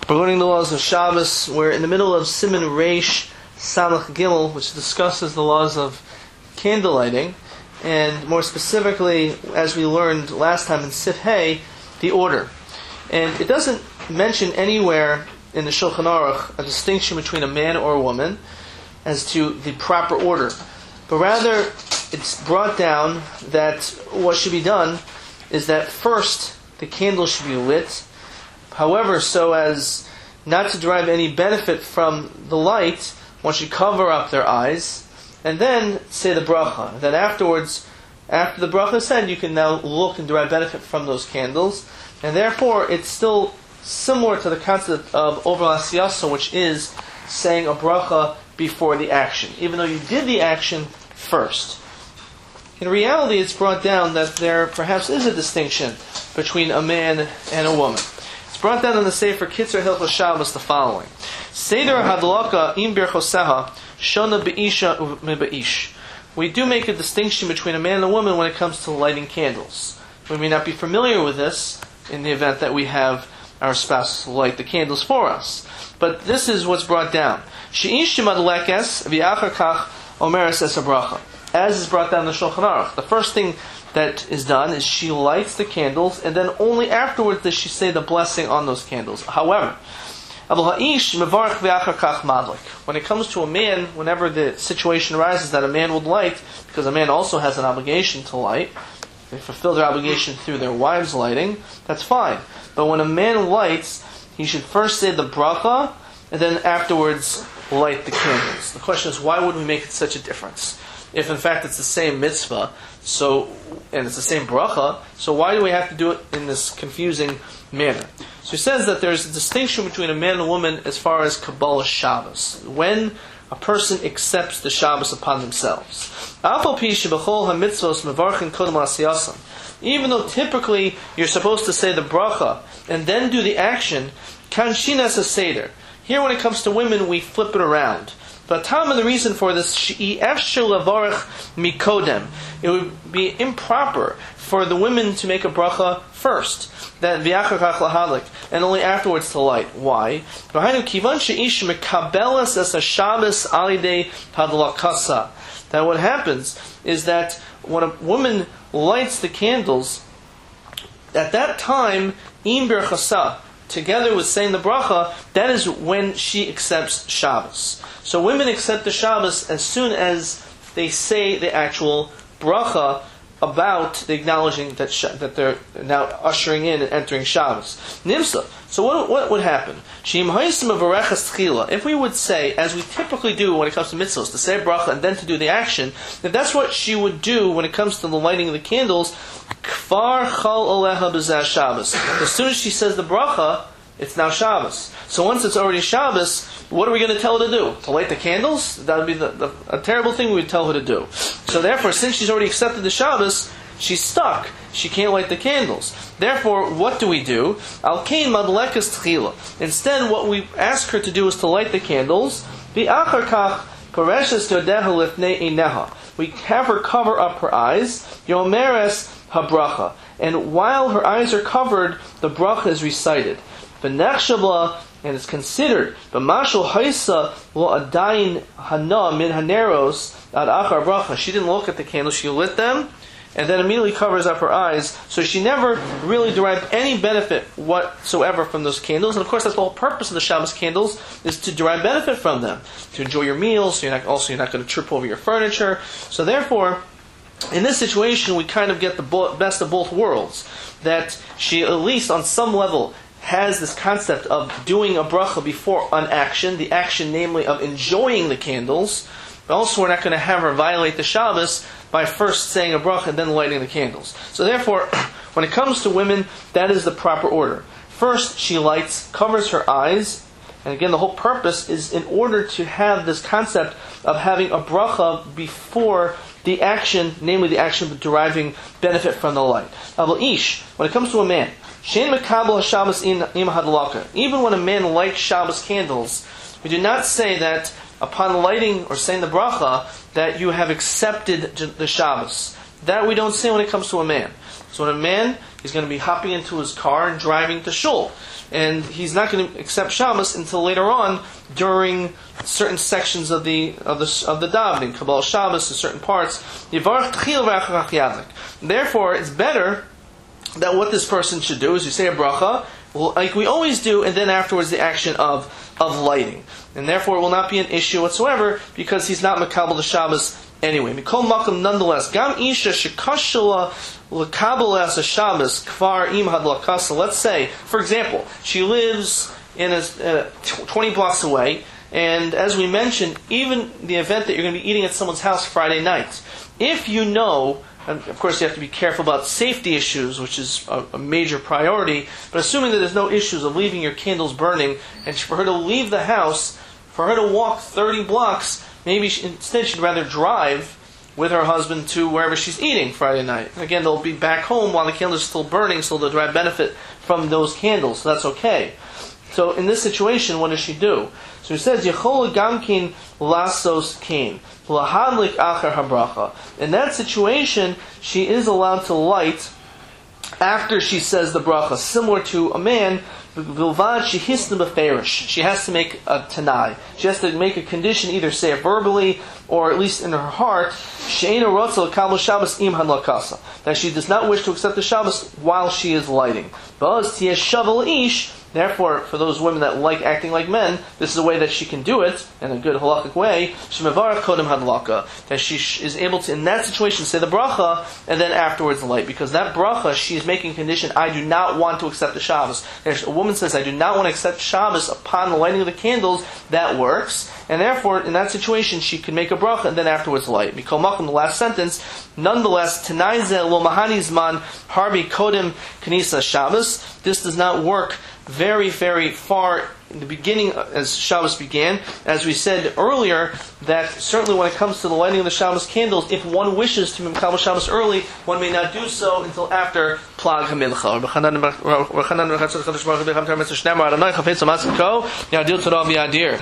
We're learning the laws of Shabbos. We're in the middle of Siman Reish Samach Gimel, which discusses the laws of candle lighting, and more specifically, as we learned last time in Sif Hey, the order. And it doesn't mention anywhere in the Shulchan Aruch a distinction between a man or a woman as to the proper order, but rather it's brought down that what should be done is that first the candle should be lit, however, so as not to derive any benefit from the light, one should cover up their eyes, and then say the bracha. Then afterwards, after the bracha is said, you can now look and derive benefit from those candles, and therefore it's still similar to the concept of Over L'Asiyasa, which is saying a bracha before the action, even though you did the action first. In reality, it's brought down that there perhaps is a distinction between a man and a woman. It's brought down in the Sefer Kitzur Hilchos Shabbos the following: Seder Hadlaka im birchoseha shona be'isha u'meba'ish. We do make a distinction between a man and a woman when it comes to lighting candles. We may not be familiar with this in the event that we have our spouse light the candles for us, but this is what's brought down. She'ish madlekes v'achar kach omeres es habracha. As is brought down in the Shulchan Aruch, the first thing that is done is she lights the candles, and then only afterwards does she say the blessing on those candles. However, when it comes to a man, whenever the situation arises that a man would light, because a man also has an obligation to light, they fulfill their obligation through their wives lighting, that's fine. But when a man lights, he should first say the bracha, and then afterwards light the candles. The question is, why would we make it such a difference? If in fact it's the same mitzvah, and it's the same bracha, so why do we have to do it in this confusing manner? So he says that there's a distinction between a man and a woman as far as Kabbalah Shabbos, when a person accepts the Shabbos upon themselves. Even though typically you're supposed to say the bracha and then do the action, kanshinas a seder. Here when it comes to women, we flip it around. But the reason for this, mikodem, it would be improper for the women to make a bracha first, that and only afterwards to light. Why? That what happens is that when a woman lights the candles, at that time, im berchasa, together with saying the bracha, that is when she accepts Shabbos. So women accept the Shabbos as soon as they say the actual bracha about the acknowledging that they're now ushering in and entering Shabbos. Nimsa. So what would happen? If we would say, as we typically do when it comes to mitzvahs, to say bracha and then to do the action, if that's what she would do when it comes to the lighting of the candles, kfar chal oleha b'zeh Shabbos. As soon as she says the bracha, it's now Shabbos. So once it's already Shabbos, what are we going to tell her to do? To light the candles? That would be a terrible thing we would tell her to do. So therefore, since she's already accepted the Shabbos, she's stuck. She can't light the candles. Therefore, what do we do? Al-kain madlekas tchila. Instead, what we ask her to do is to light the candles. V'achar kach pareshes todeha lifnei ineha. We have her cover up her eyes. Yomeres habracha. And while her eyes are covered, the bracha is recited. V'nechshavla, and it's considered b'mashal haisa lo adayin hana min haneros ad achar bracha. She didn't look at the candles; she lit them, and then immediately covers up her eyes. So she never really derived any benefit whatsoever from those candles. And of course, that's the whole purpose of the Shabbos candles, is to derive benefit from them, to enjoy your meals. So you're not going to trip over your furniture. So therefore, in this situation, we kind of get the best of both worlds. That she, at least on some level, has this concept of doing a bracha before an action, the action namely of enjoying the candles, but also we're not going to have her violate the Shabbos by first saying a bracha and then lighting the candles. So therefore, when it comes to women, that is the proper order. First, she lights, covers her eyes, and again the whole purpose is in order to have this concept of having a bracha before the action, namely the action of deriving benefit from the light. When it comes to a man, even when a man lights Shabbos candles, we do not say that upon lighting or saying the bracha that you have accepted the Shabbos. That we don't say when it comes to a man. So when a man, he's going to be hopping into his car and driving to shul, and he's not going to accept Shabbos until later on during certain sections of the davening, Kabbalah Shabbos, in certain parts. Therefore, it's better that what this person should do is you say a bracha, like we always do, and then afterwards the action of lighting. And therefore it will not be an issue whatsoever, because he's not makabel the Shabbos anyway. Mikol makom, nonetheless, gam isha shekashela lekabel as a Shabbos kvar im hadlakasa. Let's say, for example, she lives in 20 blocks away, and as we mentioned, even the event that you're going to be eating at someone's house Friday night, if you know, and of course you have to be careful about safety issues, which is a major priority, but assuming that there's no issues of leaving your candles burning, and for her to leave the house, for her to walk 30 blocks, maybe instead she'd rather drive with her husband to wherever she's eating Friday night. Again, they'll be back home while the candles are still burning, so they'll derive benefit from those candles, so that's okay. So in this situation, what does she do? So he says, Yechol gamkin lasos kain. Lahadlik acher habracha. In that situation, she is allowed to light after she says the bracha, similar to a man. Vilvad shehisna beferish. She has to make a tanai. She has to make a condition, either say it verbally or at least in her heart, she'ena rotzel kabel Shabbos im hadlakasa, that she does not wish to accept the Shabbos while she is lighting. Ba'az tiyeh shavel ish. Therefore, for those women that like acting like men, this is a way that she can do it, in a good halakhic way, shemevarach kodem hadlaka, that she is able to, in that situation, say the bracha, and then afterwards light. Because that bracha, she is making a condition, I do not want to accept the Shabbos. A woman says, I do not want to accept Shabbos upon the lighting of the candles, that works, and therefore, in that situation, she can make a bracha, and then afterwards light. Mikol makom, the last sentence, nonetheless, tanai ze lo mahani zman harbi kodem knisa Shabbos. This does not work very, very far in the beginning as Shabbos began. As we said earlier, that certainly when it comes to the lighting of the Shabbos candles, if one wishes to Mekabel Shabbos early, one may not do so until after Plag HaMilcha.